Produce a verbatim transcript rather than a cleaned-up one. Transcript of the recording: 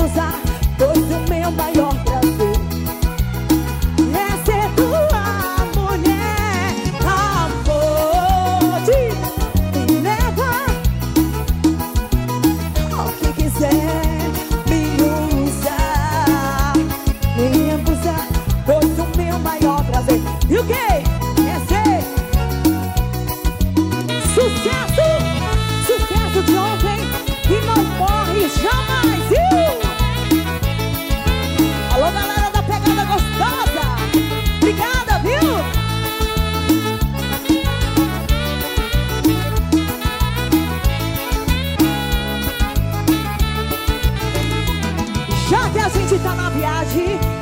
abusar, pois o meu maior prazer é ser tua mulher. Amor, te leva ao que quiser, me usar, me abusar, pois o meu maior prazer. E o que? É ser sucesso, sucesso de ontem que não morre jamais, viu? Alô, galera da pegada gostosa, obrigada, viu? Já que a gente tá na viagem,